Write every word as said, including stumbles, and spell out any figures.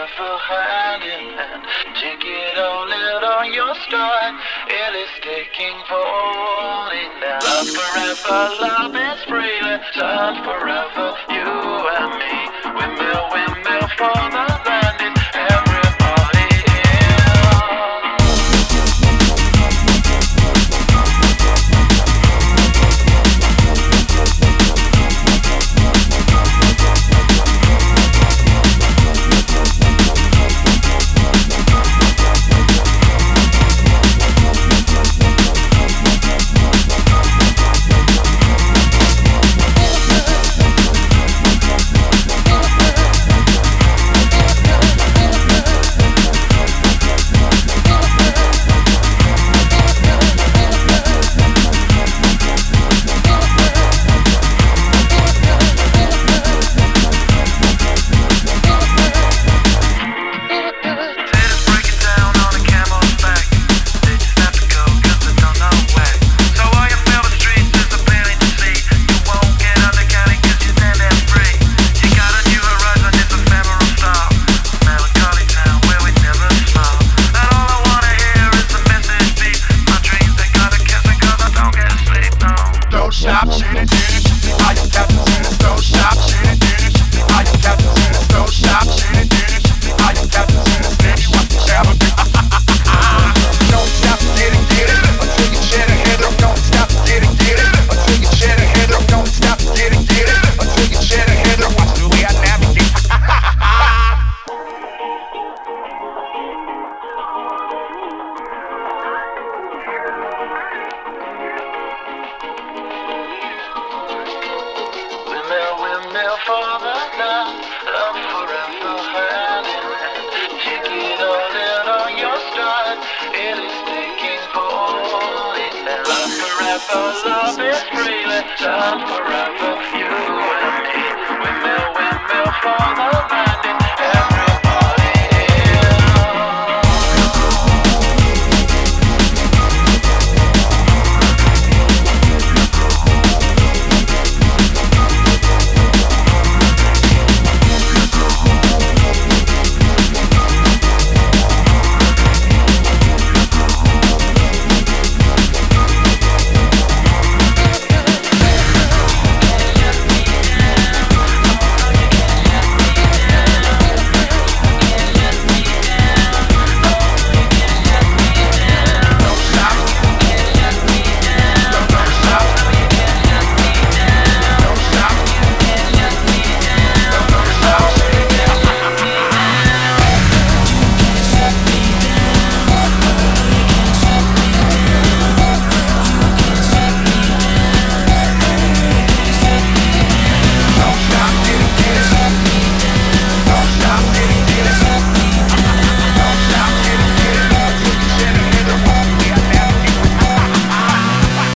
forever hand in hand. Take it all out on your stride. It is taking falling down. Love forever, love is freely. Love forever, you and me. Windmill, windmill for the landing. Everybody stop, shoot it, shoot it. I am Captain Sinus, don't stop, shoot it, shoot it. I am Captain Sinus, don't stop, shoot it, shoot it. I am Captain Sinus, baby, what the travel do? Don't stop, get it, get it. Until you shed a head up, don't stop, get it, get it. Until you shed a head up, don't stop, get it, get it. Until you shed a head up, watch the way I navigate. Windmill for the night, love forever hand in hand. Take it all in on your stride. It is taking falling down. Love forever, love is freely. Love forever, you and me. Windmill, windmill for the night.